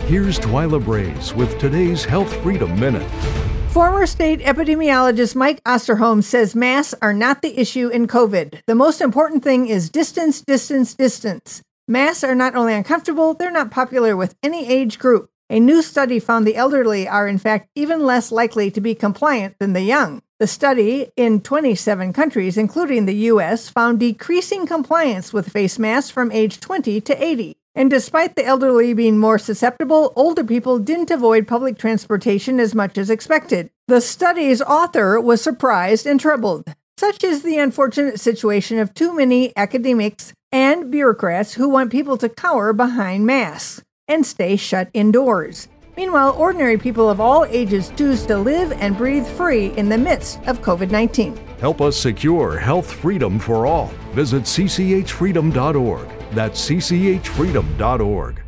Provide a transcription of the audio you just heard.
Here's Twyla Braze with today's Health Freedom Minute. Former state epidemiologist Mike Osterholm says masks are not the issue in COVID. The most important thing is distance, distance, distance. Masks are not only uncomfortable, they're not popular with any age group. A new study found the elderly are in fact even less likely to be compliant than the young. The study, in 27 countries, including the U.S., found decreasing compliance with face masks from age 20 to 80. And despite the elderly being more susceptible, older people didn't avoid public transportation as much as expected. The study's author was surprised and troubled. Such is the unfortunate situation of too many academics and bureaucrats who want people to cower behind masks and stay shut indoors. Meanwhile, ordinary people of all ages choose to live and breathe free in the midst of COVID-19. Help us secure health freedom for all. Visit cchfreedom.org. That's cchfreedom.org.